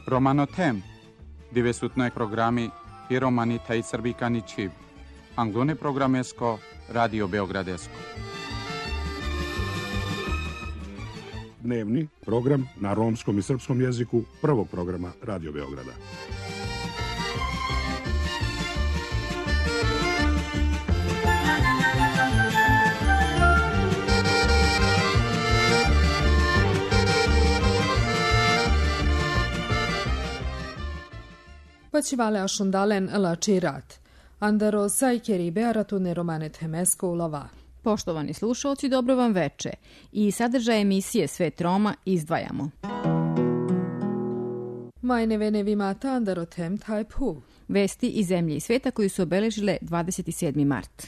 Romanotem, divesutnoj programi i romani taj srbikani čib. Anglone programesko, Radio Beogradesko. Dnevni program na romskom i srpskom jeziku prvog programa Radio Beograda. Pačivale ašundalen lači rat. Andaro sajkeri bearatune romanet hemesko ulava. Poštovani slušalci, dobro vam veče. I sadržaj emisije Svet Roma izdvajamo. Majne venevimata andaro tem taj pu. Vesti iz zemlje i sveta koji su obeležile 27. mart.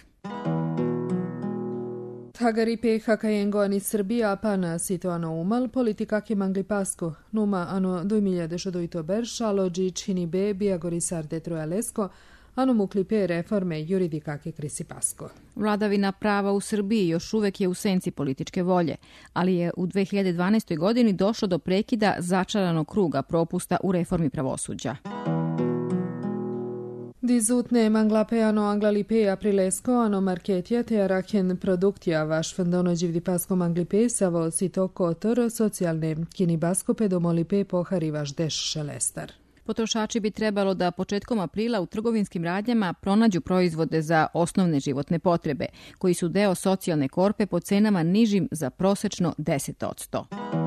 Tagari PHK ani Srbija pana situano umal politika ke mangli pasko. Numa ano 2022 beršalo čini be biagori sarde trojalesco ano mukli pe reforme juridika ke krisi pasko. Vladavina prava u Srbiji još uvek je u senci političke volje, ali je u 2012. godini došlo do prekida začaranog kruga propusta u reformi pravosuđa. Dizutne manglapeano anglalipe aprilesko ano marketja te araken produktja vaš fandono živdi pasko manglipe savo sito kotor socijalne kinibasko pedomolipe pohari vaš deš šelestar. Potrošači bi trebalo da početkom aprila u trgovinskim radnjama pronađu proizvode za osnovne životne potrebe, koji su deo socijalne korpe po cenama nižim za prosečno 10%.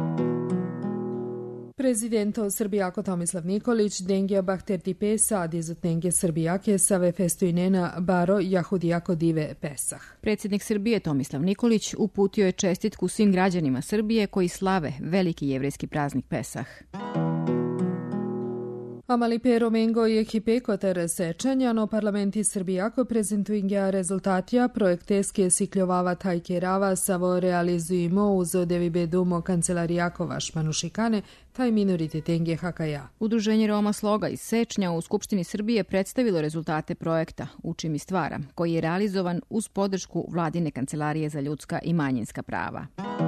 Prezidento Srbijako Tomislav Nikolić dengija bahterti pesa dizutnenge Srbijake save festojnena baro jahudijako dive Pesah. Predsjednik Srbije Tomislav Nikolić uputio je čestitku svim građanima Srbije koji slave veliki jevrejski praznik Pesah. Amali pero mengo i ekipe koter sečanja, parlamenti Srbijako prezentuingja rezultatija projekteske sikljovava tajke rava savo realizujemo uz devibe dumo kancelarijako vaš manušikane taj minoritete HKA. Udruženje Roma Sloga iz Sečnja u Skupštini Srbije predstavilo rezultate projekta Učim i stvaram, koji je realizovan uz podršku Vladine kancelarije za ljudska i manjinska prava.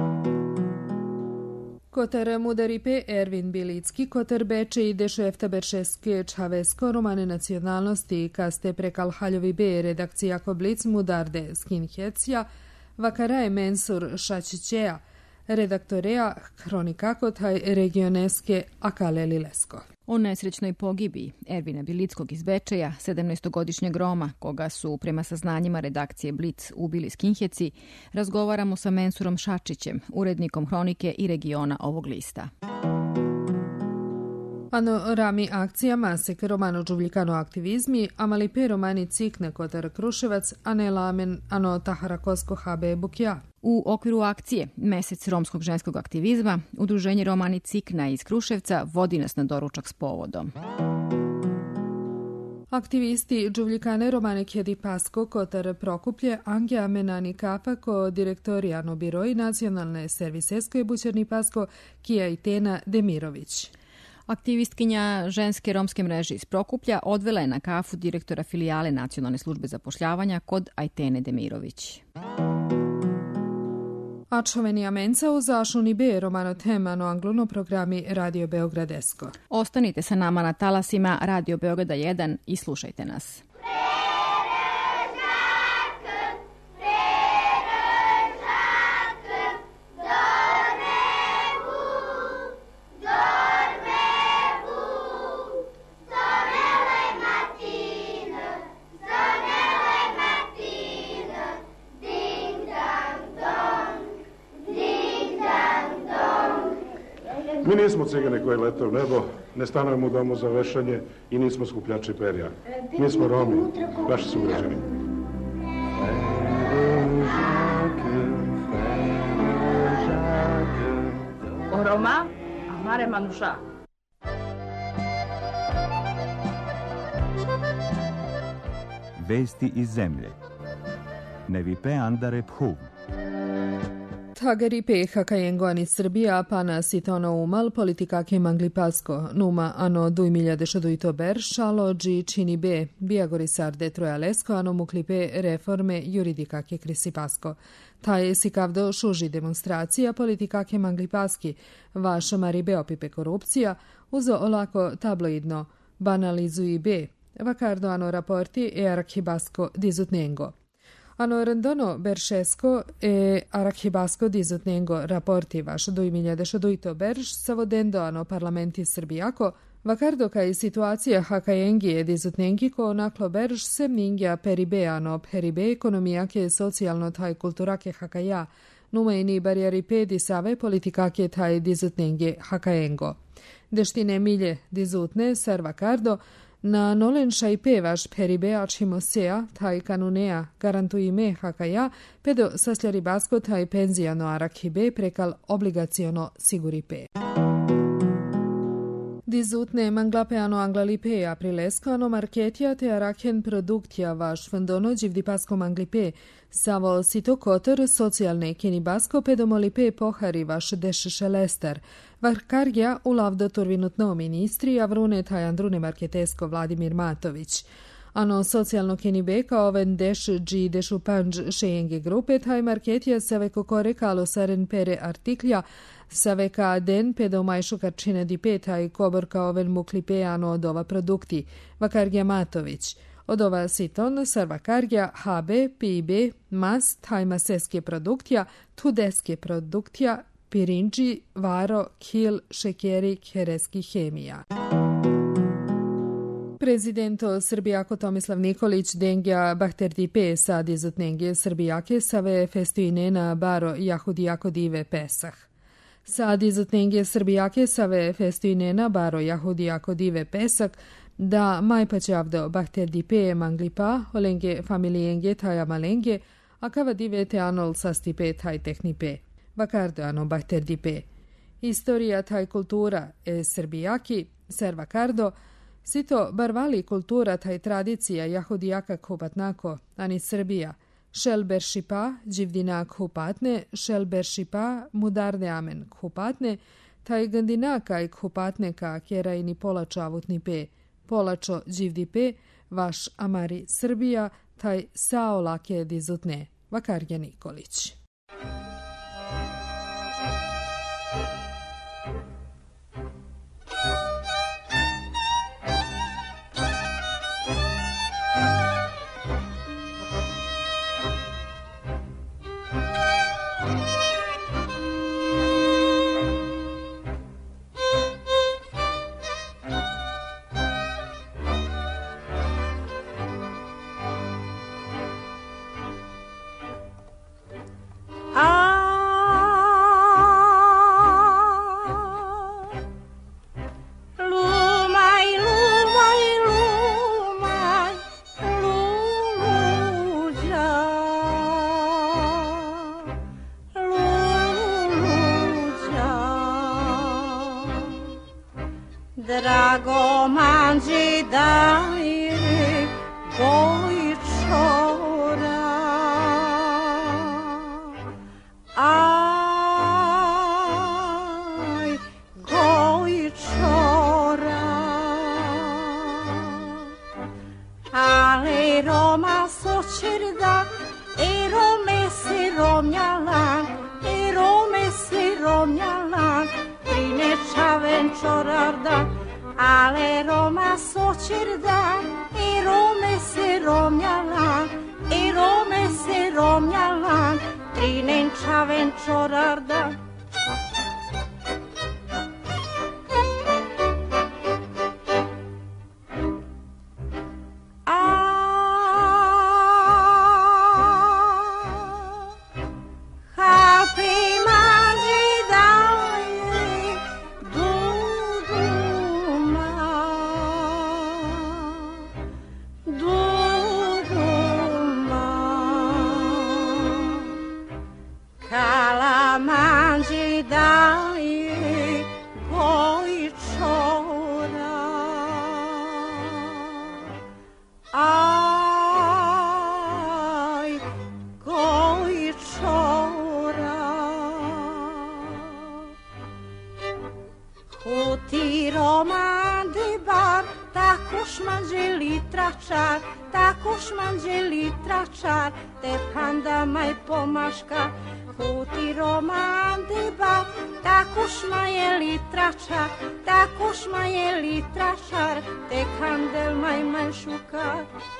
Koter Mudaripe Ervin Bilicki, koter Beče i Dešefta Beršeske Čavesko, romane nacionalnosti, kaste prekal Haljovi B, redakcija Koblic Mudarde Skinhecija, Vakaraje Mensur Šačićeja, redaktoreja Hronikako taj regioneske Akaleli Lesko. O nesrećnoj pogibiji Ervina Bilickog iz Bečeja, 17-godišnjeg Roma, koga su prema saznanjima redakcije Blic ubili skinheci, razgovaramo sa Mensurom Šačićem, urednikom Hronike i regiona ovog lista. Ano rami akcija masek romano džuvljikano aktivizmi, amali pe romani cikne kotar Kruševac, ane lamen ano Taharakosko HB Bukja. U okviru akcije Mesec romskog ženskog aktivizma, Udruženje Romani Cikna iz Kruševca vodi nas na doručak s povodom. Aktivisti džuvljikane romane Kjedi Pasko kotar Prokuplje, Angija Menani Kapako, direktorijano biroj nacionalne servisesko i bućerni Pasko, Kija i Tena Demirović. Aktivistkinja ženske romske mreže iz Prokuplja odvela je na kafu direktora filijale Nacionalne službe zapošljavanja kod Ajtene Demirović. Ačoveni amenca u zašuni B romano temano anglono programi Radio Beogradesko. Ostanite sa nama na talasima Radio Beograda 1 i slušajte nas. Mi nismo cigani koji lete u nebo, ne stanujemo u domu za vešanje i nismo skupljači perja. Mi smo Romi, vaši sugrađani. O Roma, amare manuša. Vesti iz zemlje. Nevipe andare phuv. Tagaripe Hakajengoani Srbija pana sitono umal politikake Mangli Pasko, numa ano 2022 šalo dži čini be, biagori sarde trojalesko ano muklipe reforme juridikake Krisi Pasko. Taj sikavdo šuži demonstracija politikake Mangli Paski, vaša maribe opipe korupcija, uzo olako tabloidno banalizui be, vakardo ano raporti e archibasko dizutnengo. Ano rendono beršesko e archibasko dizutnengo raporti vaš 2022 savodendo ano parlamenti Srbijako, vakardo kaj situacija hakajengi e dizutnengi ko onaklo berš semningja peribe ano peribe ekonomijake socijalno taj kulturake hakaja, numejni barijari disave politikake taj dizutnenge hakajengo. Deštine milje dizutne ser vakardo, na nolen šajpe vaš peribe ačimosea, taj kanunea garantuime hakaja, pedo sasljari basko taj penzijano arakhibe prekal obligaciono siguripe. Dizutne manglapeano anglalipe aprilesko ano marketja te araken produktja vaš fendono dživdipasko manglipe, savo sito kotor socijalne kenibasko pedomolipe pohari vaš deššelester, varkarja u lavdo turvinutno ministri avrune taj andrune marketesko Vladimir Matović. Ano socijalno kenibe kao oven deš dži dešu panđ šejenge grupe taj marketja save kokore kalo saren pere artiklja save ka den pedo majšu karčine di peta i kobor kao oven muklipe ano od ova produkti, vakarja Matović. Od ova siton sarvakarja HB, PIB, mas, taj maseske produktja, tudeske produktja, pirinđi, varo, kil, šekeri, kereski hemija. Prezidento Srbijako Tomislav Nikolić dengja Bahterdipe sa dizutnenge Srbijake save festuine na baro Jahudijako dive Pesah. Sa dizutnenge Srbijake save festuine na baro Jahudijako dive Pesah da majpaćavdo Bahterdipe manglipa olenge familijenge taja malenge a kava dive te anol sastipe taj tehnipe. Vakardo ano Bahterdipe. Historija taj kultura e Srbijaki, ser vakardo, sito barvali kultura taj tradicija Jahudijaka kupatnako, ani Srbija, šel beršipa, dživdinak kupatne, šel beršipa, mudarne amen kupatne, taj gandinaka i kupatne ka kerajni polačo avutni pe, polačo dživdipe, vaš amari Srbija, taj sao lake dizutne, Vakarja Nikolić. Drago manđi daje gojčora, aj gojčora, ale Roma sočerda, Rome se romnjala, Rome se romnjala, Trinečaven čorarda, ale Roma sočerda, Rome se romnjala, Rome se romnjala, Trinečaven čorarda. Kalama Ti roman di bar, takush manjeli tračar, takush manjeli tračar, te panda mai pomaška. Ti roman di bar, takush manjeli tračar, takush manjeli tračar, te kandel mai šukar.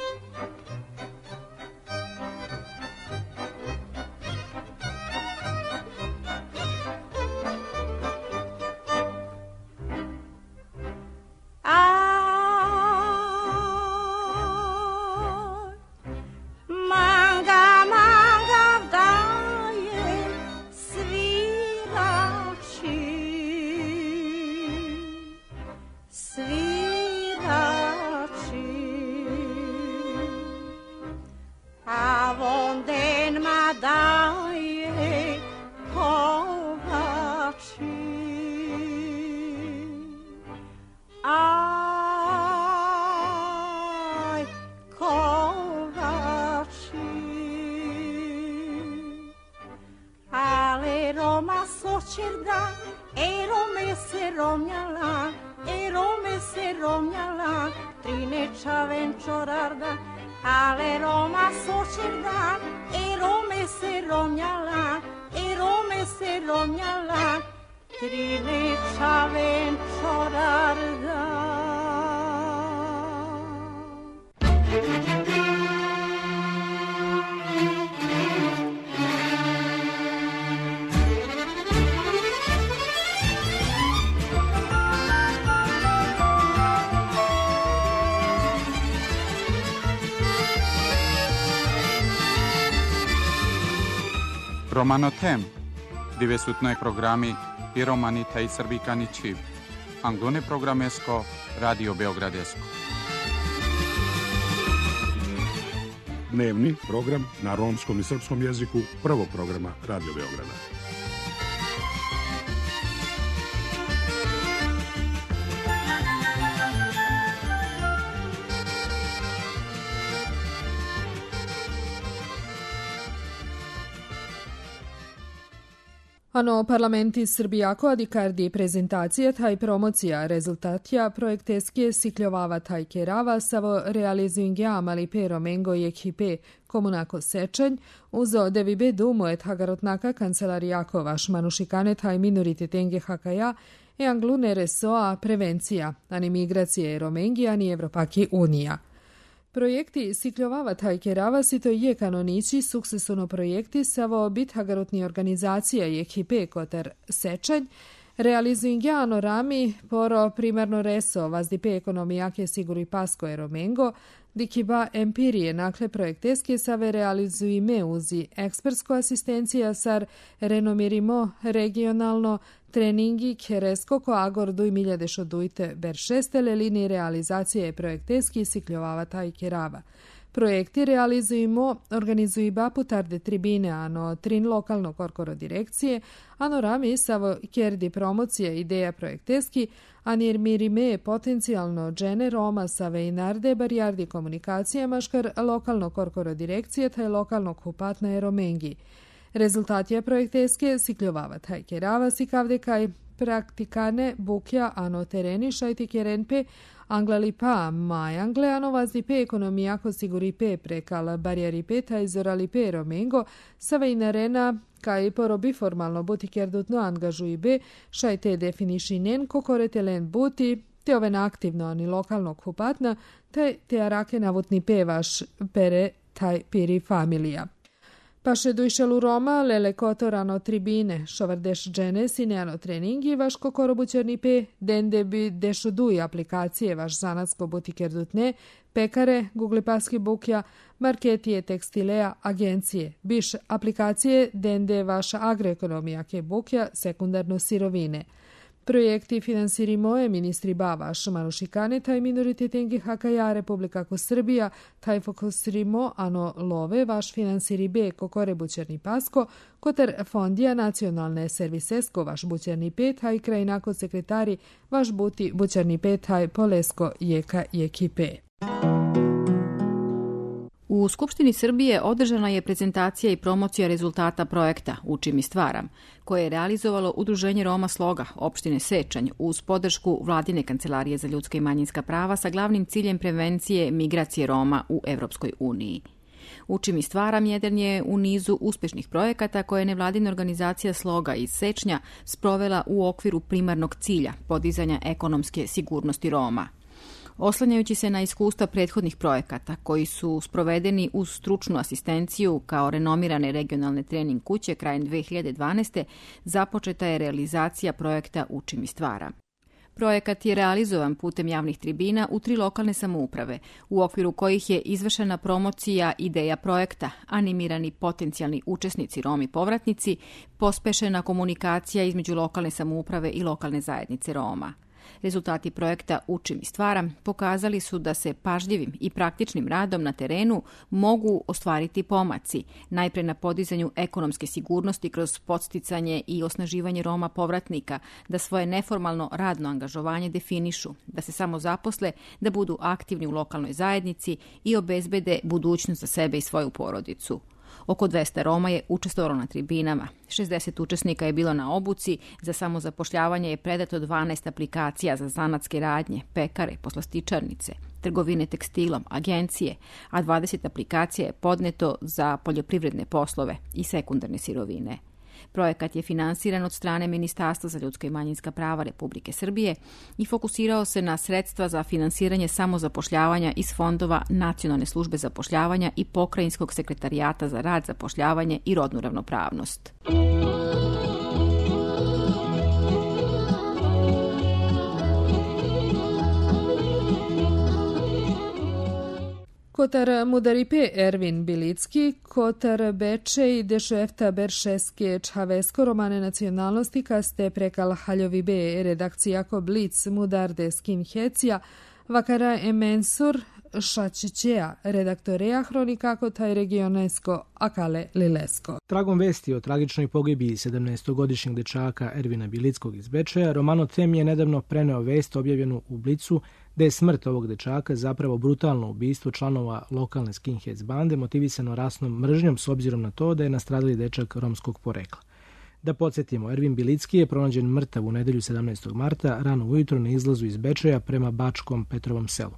Romanotem, divesutnoj programi i romani taj srbikani čiv. Anglone programesko, Radio Beogradesko. Dnevni program na romskom i srpskom jeziku prvog programa Radio Beograda. Ano parlamenti Srbijako adikardi prezentacije taj promocija rezultatja projekteske sikljovava taj kerava savo realizuingja mali pero mengo i ekipe komunako sečenj uzo devibe dumo et hagarotnaka kancelarijako vaš manušikane taj minoritete hakaja e anglune resoa prevencija ani migracije romengi ani Evropaki unija. Projekti sikljovava taj kerava si to je kanonici suksesuno projekti savo bit hagarotni organizacija i ekipe koter sečanj, realizuingjano rami poro primarno reso vazdipe ekonomijake siguri pasko e romengo, dikiba empirije nakle projekteske save realizuime uzi ekspertsko asistencija sar renomirimo regionalno treningi keresko ko agor duj miljade šodujte ber šestele linije realizacije projekteski sikljovava taj kerava. Projekti realizujemo organizuiba putarde tribine ano trin lokalno korkoro direkcije, ano rami savo kerdi promocije ideja projekteski, anir mirime potencijalno džene Roma save i narde barijardi komunikacije maškar lokalno korkoro direkcije taj lokalno kupatna je Romengi. Rezultat je projekteske sikljovava taj kerava sikavde kaj praktikane bukja ano tereni šajti kerenpe anglalipa majangle ano vazdipe ekonomijako siguripe prekal barijaripe taj zoralipe Romengo save i narena kaj porobi formalno buti kerdutno angažuibe šajte definišinen kokoretelen buti te oven aktivno ani lokalno kupatna te arake navutni pevaš pere taj piri familija. Paše dujšelu Roma, lele kotorano tribine, šovardeš džene, sineano treningi, vaš kokorobućerni pe, dende bi dešo duj aplikacije, vaš zanatsko butikerdutne, pekare, Google Paski bukja, marketije, tekstileja, agencije, biš aplikacije, dende vaša agroekonomija ke bukja, sekundarno sirovine. Projekti finansirimo je ministri Bavaš, Manušikane, taj minoriteten hakaja Republika ko Srbija, taj fokusirimo ano love vaš finansiri B kokore bućerni pasko, koter fondija nacionalne servisesko vaš bućerni pet, taj krajinako sekretari vaš buti bućerni pet, taj polesko jeka i ekipe. U U Skupštini Srbije održana je prezentacija i promocija rezultata projekta Učim i stvaram, koje je realizovalo Udruženje Roma Sloga opštine Sečanj uz podršku Vladine kancelarije za ljudska i manjinska prava sa glavnim ciljem prevencije migracije Roma u Evropskoj uniji. Učim i stvaram jedan je u nizu uspešnih projekata koje je nevladina organizacija Sloga iz Sečnja sprovela u okviru primarnog cilja podizanja ekonomske sigurnosti Roma. Oslanjajući se na iskustva prethodnih projekata koji su sprovedeni uz stručnu asistenciju kao renomirane regionalne trening kuće krajem 2012. započeta je realizacija projekta Učim i stvaram. Projekat je realizovan putem javnih tribina u 3 lokalne samouprave, u okviru kojih je izvršena promocija ideja projekta, animirani potencijalni učesnici Romi povratnici, pospešena komunikacija između lokalne samouprave i lokalne zajednice Roma. Rezultati projekta Učim i stvaram pokazali su da se pažljivim i praktičnim radom na terenu mogu ostvariti pomaci, najpre na podizanju ekonomske sigurnosti kroz podsticanje i osnaživanje Roma povratnika, da svoje neformalno radno angažovanje definišu, da se samo zaposle, da budu aktivni u lokalnoj zajednici i obezbede budućnost za sebe i svoju porodicu. Oko 200 Roma je učestvovalo na tribinama, 60 učesnika je bilo na obuci, za samozapošljavanje je predato 12 aplikacija za zanatske radnje, pekare, poslastičarnice, trgovine tekstilom, agencije, a 20 aplikacija je podneto za poljoprivredne poslove i sekundarne sirovine. Projekat je finansiran od strane Ministarstva za ljudska i manjinska prava Republike Srbije i fokusirao se na sredstva za finansiranje samozapošljavanja iz fondova Nacionalne službe zapošljavanja i Pokrajinskog sekretarijata za rad, zapošljavanje i rodnu ravnopravnost. Kotar Mudaripe Ervin Bilicki, Kotar Beče i Dešefta Beršeske Čhavesko romane nacionalnosti kaste prekal Haljovi B redakcija Blic Mudarde Skinhecija, Vakara Emensur Šačićeja redaktoreja hronika Kotaj regionesko Akale Lilesko. Tragom vesti o tragičnoj pogibiji 17-godišnjeg dečaka Ervina Bilickog iz Bečeja, Romano Tem je nedavno preneo vest objavljenu u Blicu da je smrt ovog dečaka zapravo brutalno ubistvo članova lokalne skinheads bande motivisano rasnom mržnjom s obzirom na to da je nastradali dečak romskog porekla. Da podsjetimo, Ervin Bilicki je pronađen mrtav u nedelju 17. marta rano ujutro na izlazu iz Bečeja prema Bačkom Petrovom selu.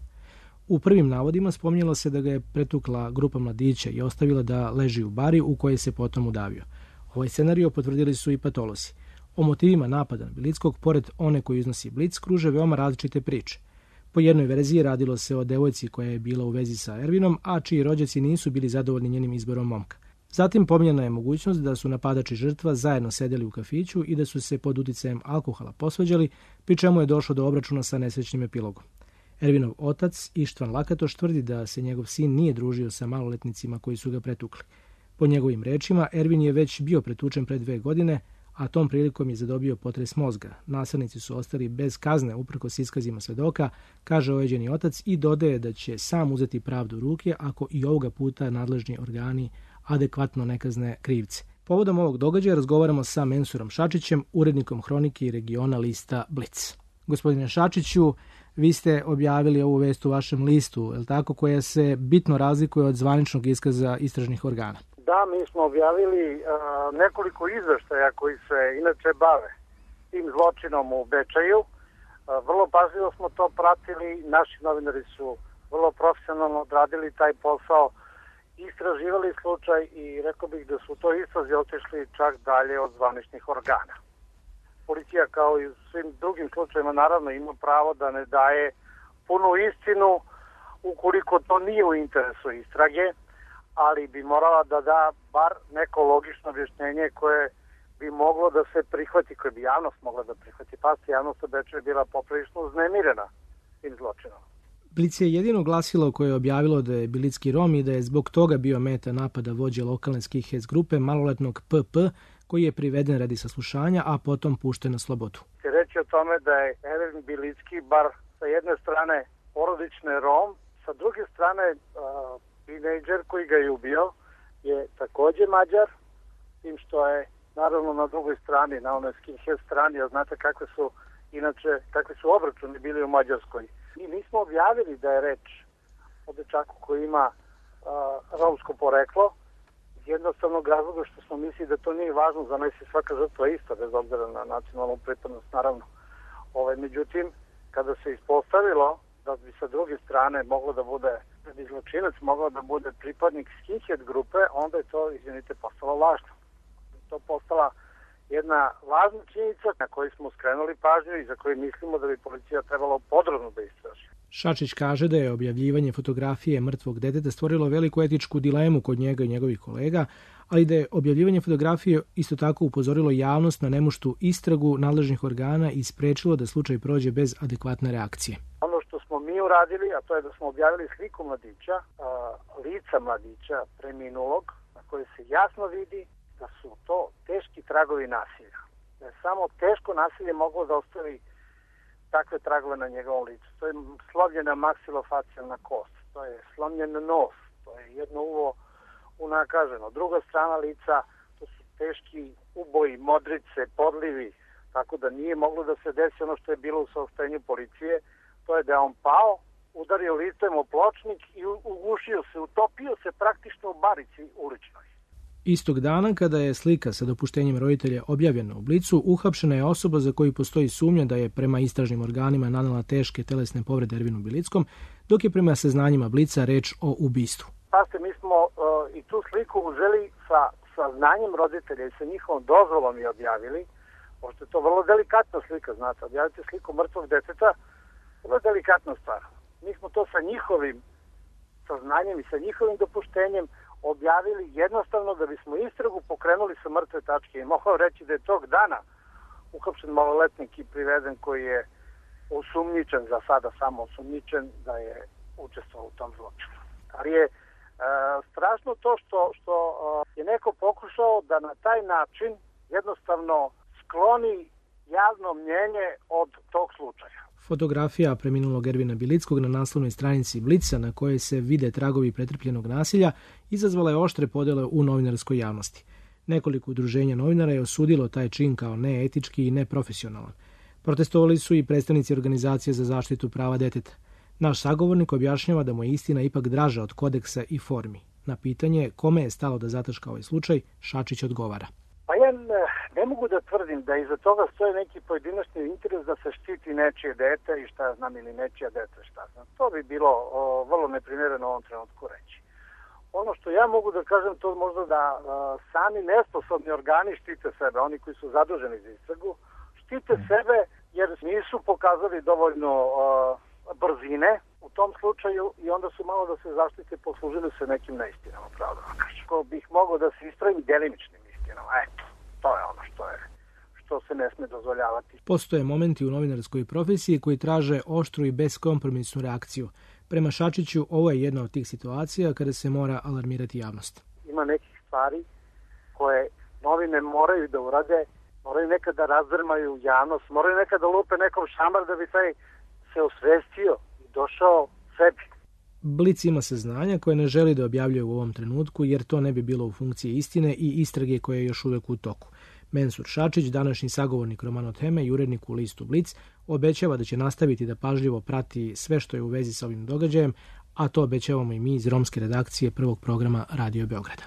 U prvim navodima spominjalo se da ga je pretukla grupa mladića i ostavila da leži u bari u kojoj se potom udavio. Ovaj scenario potvrdili su i patolozi. O motivima napada na Bilickog, pored one koju iznosi Blic, kruže veoma različite priče. Po jednoj verziji radilo se o devojci koja je bila u vezi sa Ervinom, a čiji rođaci nisu bili zadovoljni njenim izborom momka. Zatim pominjena je mogućnost da su napadač i žrtva zajedno sedeli u kafiću i da su se pod uticajem alkohola posvađali, pri čemu je došlo do obračuna sa nesrećnim epilogom. Ervinov otac Ištvan Lakatoš tvrdi da se njegov sin nije družio sa maloletnicima koji su ga pretukli. Po njegovim rečima, Ervin je već bio pretučen pre 2 godine, a tom prilikom je zadobio potres mozga. Nasilnici su ostali bez kazne uprkos iskazima svedoka, kaže ojeđeni otac i dodaje da će sam uzeti pravdu u ruke ako i ovoga puta nadležni organi adekvatno ne kazne krivce. Povodom ovog događaja razgovaramo sa Mensurom Šačićem, urednikom hronike i regiona lista Blic. Gospodine Šačiću, vi ste objavili ovu vest u vašem listu, je li tako, koja se bitno razlikuje od zvaničnog iskaza istražnih organa? Da, mi smo objavili nekoliko izveštaja koji se inače bave tim zločinom u Bečeju. Vrlo pažljivo smo to pratili, naši novinari su vrlo profesionalno odradili taj posao, istraživali slučaj i rekao bih da su to istrazi otišli čak dalje od zvaničnih organa. Policija kao i u svim drugim slučajima naravno ima pravo da ne daje punu istinu ukoliko to nije u interesu istrage, ali bi morala da da bar neko logično objašnjenje koje bi moglo da se prihvati, koje bi javnost mogla da prihvati. Pa javnost u Beču je bila poprilično uznemirena tim zločinom. Blic je jedino glasilo koje je objavilo da je Bilicki Rom i da je zbog toga bio meta napada vođe lokalne skinheads grupe maloletnog PP, koji je priveden radi saslušanja, a potom pušten na slobodu. Reći o tome da je Ervin Bilicki bar sa jedne strane porodični Rom, sa druge strane tinejdžer koji ga je ubio je takođe Mađar, tim što je naravno na drugoj strani, na onoj skinhead strani, a znate kakvi su obračuni bili u Mađarskoj. Mi nismo objavili da je reč o dečaku koji ima romsko poreklo, iz jednostavnog razloga što smo mislili da to nije važno, za nas je svaka žrtva ista, bez obzira na nacionalnu pripadnost, naravno. Međutim, kada se ispostavilo da bi sa druge strane moglo da bude, da bi zločinac mogao da bude pripadnik skinhead grupe, onda je to, izvinite, postalo lažno. To postala jedna važna činjenica na koju smo skrenuli pažnju i za koju mislimo da bi policija trebalo podrobno da istraži. Šačić kaže da je objavljivanje fotografije mrtvog deteta stvorilo veliku etičku dilemu kod njega i njegovih kolega, ali da je objavljivanje fotografije isto tako upozorilo javnost na nemuštu istragu nadležnih organa i sprečilo da slučaj prođe bez adekvatne reakcije. Ono što smo mi uradili, a to je da smo objavili sliku mladića, lica mladića preminulog, na koje se jasno vidi da su to teški tragovi nasilja. Da je samo teško nasilje moglo da ostavi takve tragove na njegovom licu. To je slomljena maksilofacijalna kost, to je slomljen nos, to je jedno uvo unakaženo. Druga strana lica, to su teški uboji, modrice, podlivi, tako da nije moglo da se desi ono što je bilo u saopštenju policije, to je da je on pao, udario licem o pločnik i ugušio se, utopio se praktično u barici uličnoj. Istog dana, kada je slika sa dopuštenjem roditelja objavljena u Blicu, uhapšena je osoba za koju postoji sumnja da je prema istražnim organima nanela teške telesne povrede Ervinu Bilickom, dok je prema saznanjima Blica reč o ubistvu. Pazite, mi smo i tu sliku uzeli sa znanjem roditelja i sa njihovom dozvolom i objavili, pošto je to vrlo delikatna slika, znate, objavite sliku mrtvog deteta, vrlo delikatna stvar. Mi smo to sa njihovim saznanjem i sa njihovim dopuštenjem objavili jednostavno da bismo istragu pokrenuli sa mrtve tačke. I mogu reći da je tog dana uhapšen maloletnik i priveden koji je osumnjičen, za sada samo osumnjičen, da je učestvovao u tom zločinu. Ali je strašno to što je neko pokušao da na taj način jednostavno skloni javno mnjenje od tog slučaja. Fotografija preminulog Ervina Bilickog na naslovnoj stranici Blica, na kojoj se vide tragovi pretrpljenog nasilja, izazvala je oštre podele u novinarskoj javnosti. Nekoliko udruženja novinara je osudilo taj čin kao neetički i neprofesionalan. Protestovali su i predstavnici Organizacije za zaštitu prava deteta. Naš sagovornik objašnjava da mu je istina ipak draža od kodeksa i formi. Na pitanje kome je stalo da zataška ovaj slučaj, Šačić odgovara. Pa ja ne mogu da tvrdim da iza toga stoje neki pojedinačni interes da se štiti nečije dete i šta znam, ili nečija dete šta znam. To bi bilo vrlo neprimjereno u ovom trenutku reći. Ono što ja mogu da kažem, to možda da sami nesposobni organi štite sebe, oni koji su zaduženi za istragu, štite sebe jer nisu pokazali dovoljno brzine u tom slučaju i onda su malo da se zaštite, poslužili se nekim neistinama, pravda vam kažem. Ako bih mogao da se ispravim delimičnim istinama, eto, to je ono što se ne sme dozvoljavati. Postoje momenti u novinarskoj profesiji koji traže oštru i beskompromisnu reakciju. Prema Šačiću, ovo je jedna od tih situacija kada se mora alarmirati javnost. Ima nekih stvari koje novine moraju da urade, moraju nekada da razdrmaju javnost, moraju nekada da lupe nekom šamar da bi taj se osvestio i došao sebi. Blic ima saznanja koje ne želi da objavljuje u ovom trenutku jer to ne bi bilo u funkciji istine i istrage koje je još uvek u toku. Mensur Šačić, današnji sagovornik Romano Teme i urednik u listu Blic, obećava da će nastaviti da pažljivo prati sve što je u vezi sa ovim događajem, a to obećavamo i mi iz romske redakcije prvog programa Radio Beograda.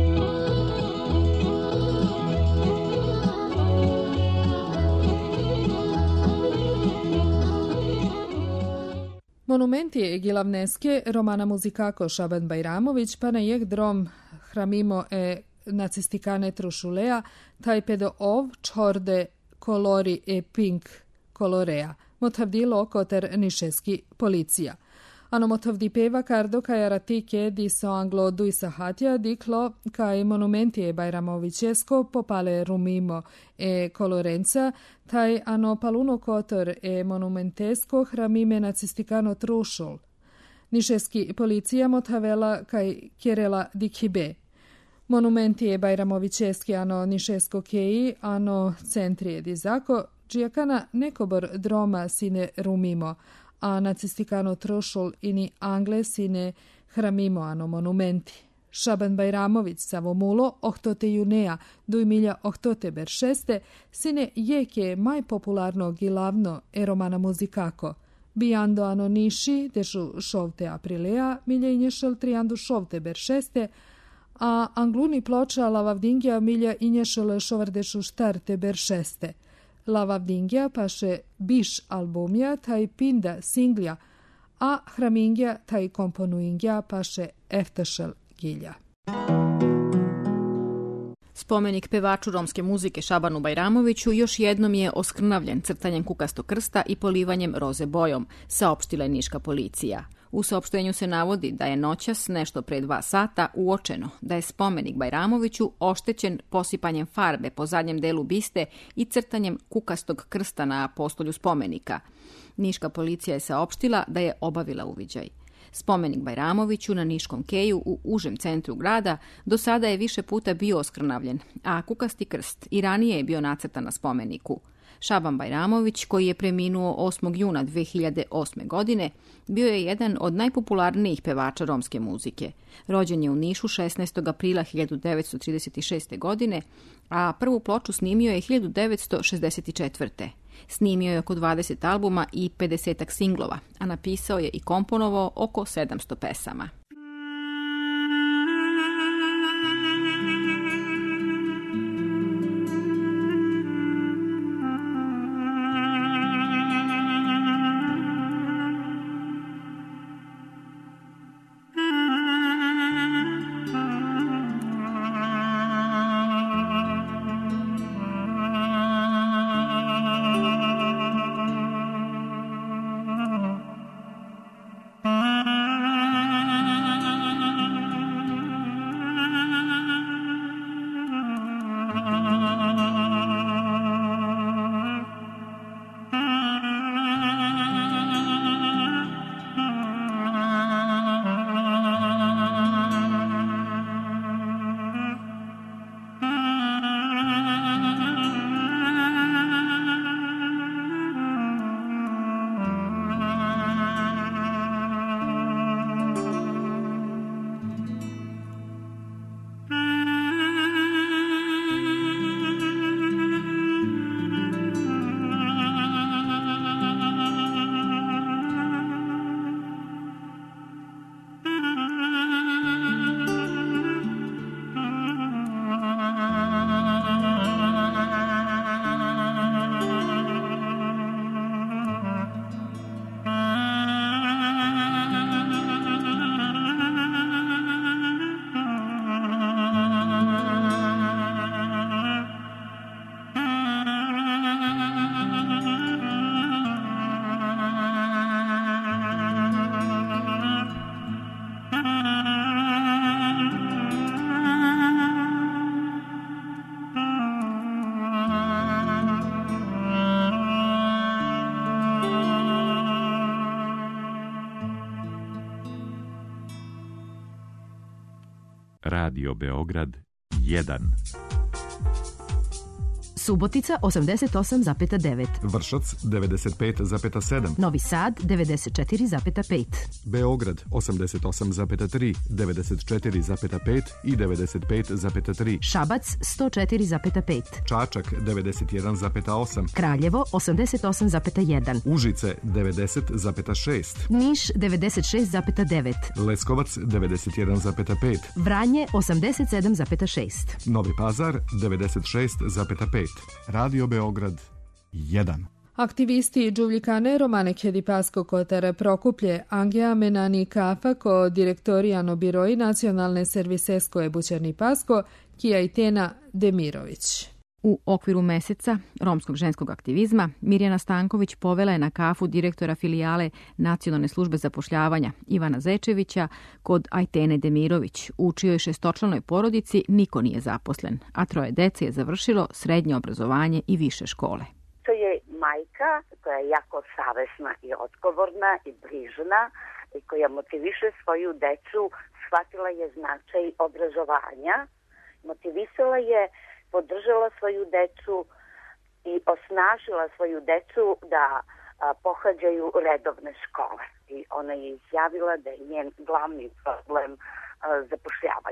Monumenti Gilavneske, Romana Muzikako Šaban Bajramović, pa na jeh drom hramimo nacistikane Trušulea, taj pedo ov čhorde kolori pink kolorea, motavdilo koter nišeski policija. Ano motavdi peva kardo kaj aratike di so anglodu i sahatja diklo kaj monumenti Bajramovićesko popale rumimo kolorenca, taj ano paluno kotor monumentesko hramime nacistikano Trušul. Nišeski policija motavela kaj kjerela dikhibe. Monumenti Bajramovićeski ano nišesko keji, ano centrije dizako, džijakana nekobor droma sine rumimo, a nacistikano Trušul ini Angle sine hramimo ano monumenti. Šaban Bajramović savomulo ohtote junea dujmilja ohtote beršeste sine jeke majpopularno gilavno Romana Muzikako. Biando anoniši, dešu šovte aprilea, milje inješel triandu šovte beršeste, a angluni ploča lavavdingja milja inješel šovardešu štarte beršeste. Lavavdingja paše biš albumja taj pinda singlja, a hramingja taj komponuingja paše eftešel gilja. Spomenik pevaču romske muzike Šabanu Bajramoviću još jednom je oskrnavljen crtanjem kukastog krsta i polivanjem roze bojom, saopštila je niška policija. U saopštenju se navodi da je noćas, nešto pre 2 sata, uočeno da je spomenik Bajramoviću oštećen posipanjem farbe po zadnjem delu biste i crtanjem kukastog krsta na postolju spomenika. Niška policija je saopštila da je obavila uviđaj. Spomenik Bajramoviću na Niškom keju u užem centru grada do sada je više puta bio oskrnavljen, a kukasti krst i ranije je bio nacrtan na spomeniku. Šaban Bajramović, koji je preminuo 8. juna 2008. godine, bio je jedan od najpopularnijih pevača romske muzike. Rođen je u Nišu 16. aprila 1936. godine, a prvu ploču snimio je 1964. Snimio je oko 20 albuma i 50 singlova, a napisao je i komponovao oko 700 pesama. Radio Beograd 1. Subotica 88,9. Vršac 95,7. Novi Sad 94,5. Beograd 88,3, 94,5 i 95,3. Šabac 104,5. Čačak 91,8. Kraljevo 88,1. Užice 90,6. Niš 96,9. Leskovac 91,5. Vranje 87,6. Novi Pazar 96,5. Radio Beograd 1. Aktivisti Đuvljikane Romane Kedipasko Kotare Prokuplje Angija Menani Kafa ko direktorijano biroi nacionalne servisesko ebućerni pasko Kija Itena Demirović. U okviru meseca romskog ženskog aktivizma Mirjana Stanković povela je na kafu direktora filijale Nacionalne službe zapošljavanja Ivana Zečevića kod Ajtene Demirović, u čijoj 6-članoj porodici niko nije zaposlen, a 3 dece je završilo srednje obrazovanje i više škole. To je majka koja je jako savesna i odgovorna i brižna i koja motiviše svoju decu, shvatila je značaj obrazovanja, motivisala je, podržala svoju decu i osnažila svoju decu da pohađaju redovne škole. I ona je izjavila da je njen glavni problem zapošljavanje.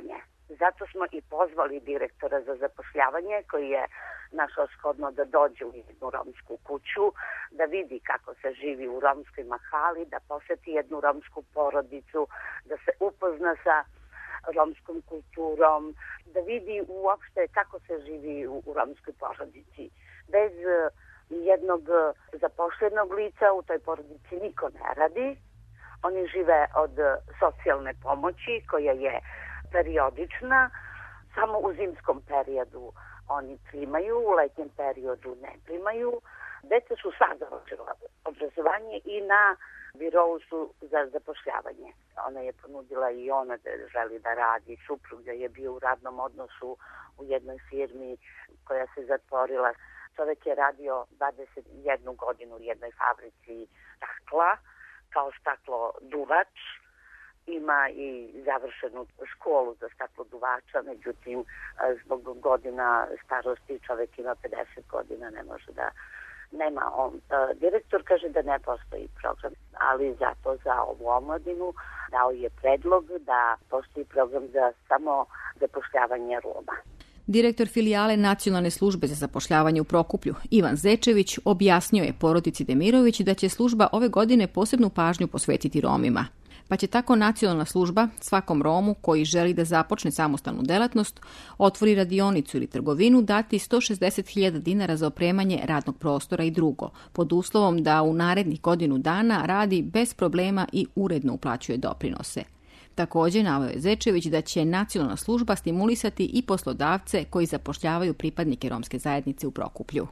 Zato smo i pozvali direktora za zapošljavanje koji je našao shodno da dođe u jednu romsku kuću, da vidi kako se živi u romskoj mahali, da poseti jednu romsku porodicu, da se upozna sa romskom kulturom, da vidi uopšte kako se živi u romskoj porodici. Bez jednog zapošljenog lica u toj porodici niko ne radi. Oni žive od socijalne pomoći koja je periodična, samo u zimskom periodu oni primaju, u letnjem periodu ne primaju. Deca su sad završila obrazovanje i na birou su za zapošljavanje. Ona je ponudila i ona da želi da radi, suprug da je bio u radnom odnosu u jednoj firmi koja se zatvorila. Čovjek je radio 21 godinu u jednoj fabrici stakla, kao stakloduvač. Ima i završenu školu za stakloduvača, međutim, zbog godina starosti čovjek ima 50 godina, ne može da nema on. Direktor kaže da ne postoji program, ali zato za ovu omladinu dao je predlog da postoji program za samo zapošljavanje Roma. Direktor filijale Nacionalne službe za zapošljavanje u Prokuplju, Ivan Zečević, objasnio je porodici Demirović da će služba ove godine posebnu pažnju posvetiti Romima. Pa će tako nacionalna služba svakom Romu koji želi da započne samostalnu delatnost, otvori radionicu ili trgovinu, dati 160.000 dinara za opremanje radnog prostora i drugo, pod uslovom da u narednih godinu dana radi bez problema i uredno uplaćuje doprinose. Također naveo je Zečević da će nacionalna služba stimulisati i poslodavce koji zapošljavaju pripadnike romske zajednice u Prokuplju.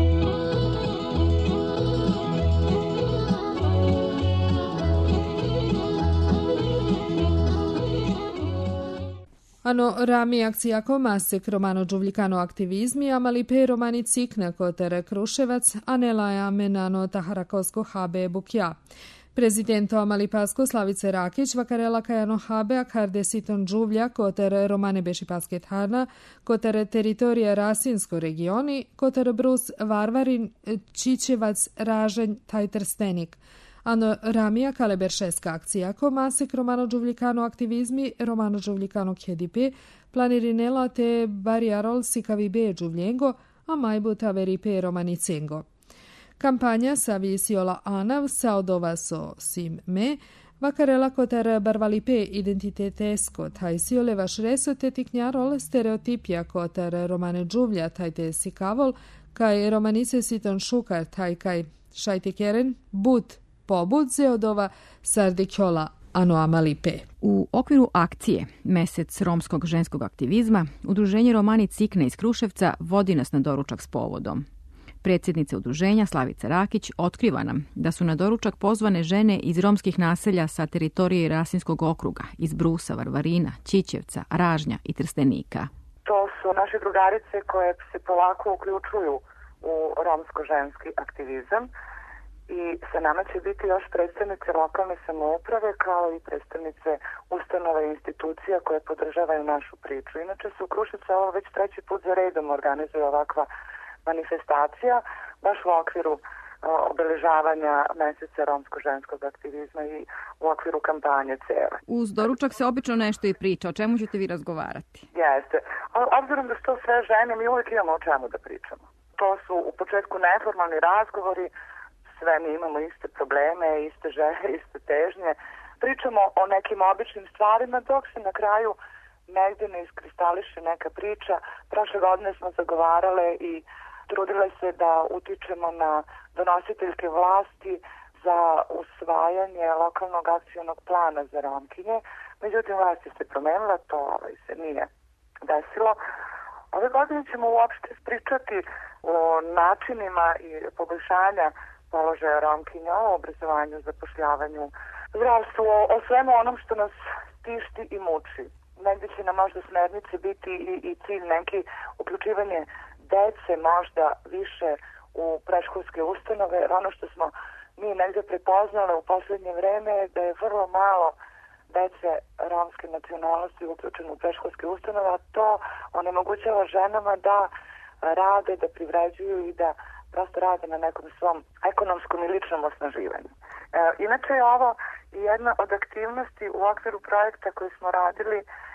Ano rami akcijako masek romano džuvljikano aktivizmi, amali pe romani cikne kotere Kruševac, a ne laja menano taharakosko habe bukja. Prezidento amali pasko Slavice Rakić vakarela kajano habe akarde siton džuvlja kotere romane beši pasket hana, kotere teritorije Rasinsko regioni, kotere brus Varvarin, Čičevac, Raženj, taj Trstenik. Ano ramija kaleberšeska akcija ko masek romano džuvljikano aktivizmi, romano džuvljikano kjedipe, planirinela te bariarol sikavi be džuvljengo, a majbuta veripe romanicengo. Kampanja sa visiola anav sa odova so sim me, vakarela koter barvalipe identitetesko taj siole vaš reso te tiknjarol stereotipija koter romane džuvlja taj te sikavol, kaj romanice siton šukar taj kaj šajte keren, but pobudze od ova sardikjola ano amalipe. U okviru akcije Mesec romskog ženskog aktivizma, udruženje Romani Cikne iz Kruševca vodi nas na doručak s povodom. Predsjednica udruženja Slavica Rakić otkriva nam da su na doručak pozvane žene iz romskih naselja sa teritorije Rasinskog okruga, iz Brusa, Varvarina, Čičevca, Ražnja i Trstenika. To su naše drugarice koje se polako uključuju u romsko-ženski aktivizam i sa nama će biti još predstavnice lokalne samouprave kao i predstavnice ustanova i institucija koje podržavaju našu priču. Inače su u Kruševcu ovo već treći put za redom organizuje ovakva manifestacija, baš u okviru obeležavanja meseca romsko-ženskog aktivizma i u okviru kampanje cele. Uz doručak se obično nešto i priča. O čemu ćete vi razgovarati? Jeste. Obzirom da su to sve žene, mi uvijek imamo o čemu da pričamo. To su u početku neformalni razgovori, sve mi imamo iste probleme, iste želje, iste težnje. Pričamo o nekim običnim stvarima dok se na kraju negdje ne iskristališe neka priča. Prošle godine smo zagovarale i trudile se da utičemo na donositeljke vlasti za usvajanje lokalnog akcionog plana za romkinje. Međutim, vlast je se promenila, to se nije desilo. Ove godine ćemo uopšte pričati o načinima i poboljšanja položaja romkinja, o obrazovanju, zapošljavanju, zdravstvu, o svemu onom što nas tišti i muči. Negdje će nam možda smjernice biti i cilj neki uključivanje dece možda više u predškolske ustanove, jer ono što smo mi negdje prepoznali u posljednje vreme je da je vrlo malo dece romske nacionalnosti uključeno u predškolske ustanove, a to onemogućava ženama da rade, da privređuju i da prosto rade na nekom svom ekonomskom i ličnom osnaživanju. Inače je ovo jedna od aktivnosti u okviru projekta koji smo radili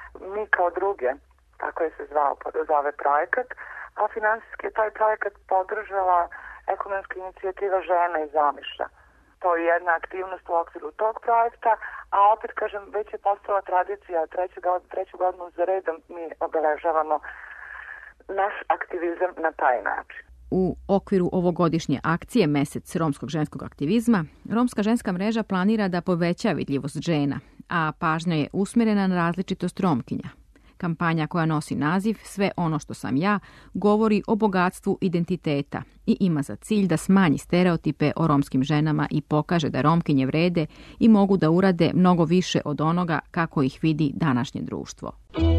Mi kao druge, tako je se zove projekat, a finansijski je taj projekat podržala ekonomska inicijativa Žena iz Omišlja. To je jedna aktivnost u okviru tog projekta, a opet kažem, već je postala tradicija, treću godinu za redom mi obeležavamo naš aktivizam na taj način. U okviru ovogodišnje akcije Mesec romskog ženskog aktivizma, Romska ženska mreža planira da poveća vidljivost žena, a pažnja je usmjerena na različitost Romkinja. Kampanja koja nosi naziv Sve ono što sam ja govori o bogatstvu identiteta i ima za cilj da smanji stereotipe o romskim ženama i pokaže da Romkinje vrede i mogu da urade mnogo više od onoga kako ih vidi današnje društvo.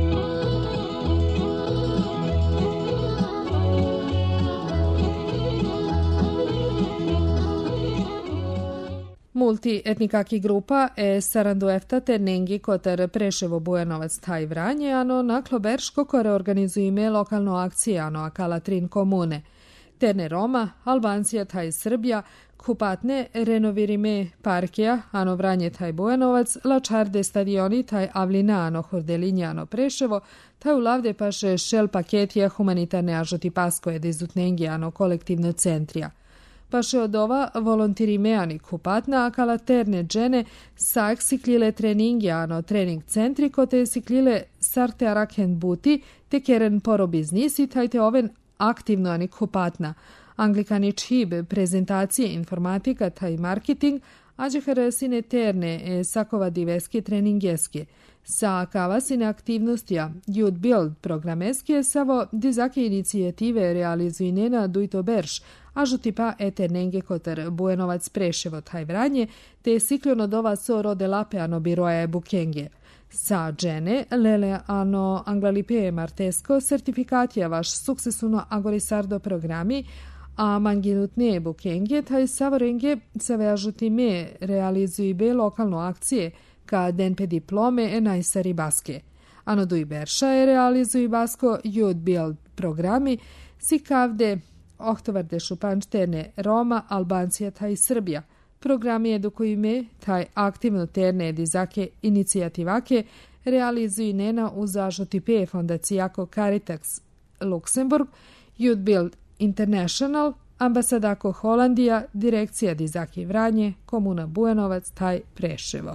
Multietnikaki grupa Saranduefta te Nengi Kotar Preševo Bujanovac taj Vranje, ano naklo Berško kore organizujeme lokalno akcije, ano akala trin komune. Terne Roma, Albancija taj Srbija, Kupatne renovirime Parkija, ano Vranje taj Bujanovac, Lačarde stadioni taj Avlina, ano Hordelinja, ano Preševo, taj ulavde paše šel paketija humanitarne ažoti paskoje dizutnengi, ano kolektivno centrija. Paše od ova volontirime Kupatna akala terne džene sak siklile treningi, ano trening centri kote siklile sarte araken buti te keren poro biznisi tajte oven aktivno ani Kupatna. Anglikani čib prezentacije informatika taj marketing ađehar sine terne sakova diveske treningeske. Sa kava sine aktivnostija Youth Build programeske savo dizake inicijative realizujnena Dujto Berš, a žutipa Nenge Kotar Bujanovac Preševo taj Vranje, te sikljono dova so rode lape ano biroje bukenge. Sa džene, lele ano anglalipe martesko, sertifikatija vaš suksesuno agorisardo programi, a manginutne bukenge, taj savorenge se vežutime realizuju be lokalno akcije, ka denpe diplome najsari baske. Ano duj Berša je realizuju basko Youth Build programi, si kavde Ohtovarde šupančterne Roma, Albancija taj Srbija. Programi edukuju me taj aktivno terne dizake inicijativake realizuju nena u zažoti P fondacijako Caritas Luksemburg, Youth Build International, ambasadako Holandija, direkcija dizake Vranje, komuna Bujanovac taj Preševo.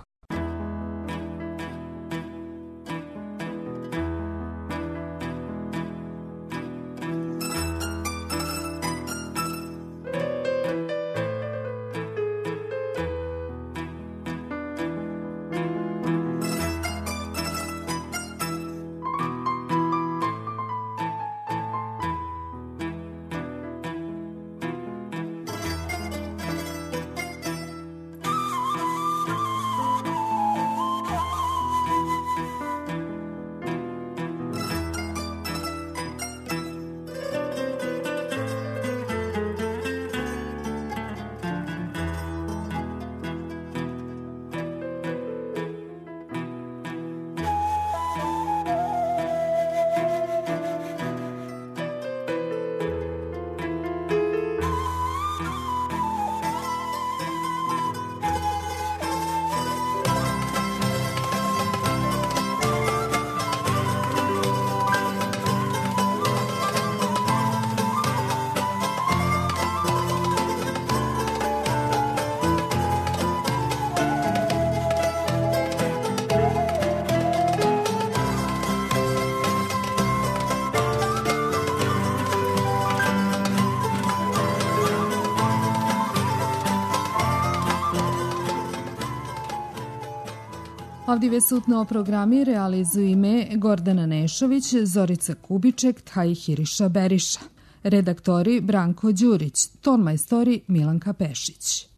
Avdive sutno programi realizuju ime Gordana Nešović, Zorica Kubiček, taj Hiriša Beriša. Redaktori Branko Đurić, tonmajstori Milanka Pešić.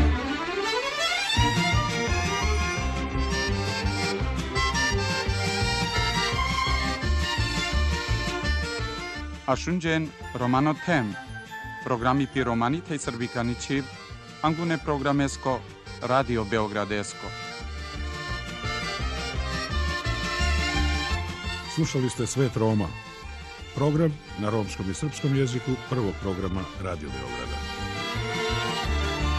Ashunjen Romano Tem, programi pi romanite i srbikani čiv, angune programesko, Radio Beogradesko. Slušali ste Svet Roma, program na romskom i srpskom jeziku prvog programa Radio Beograda.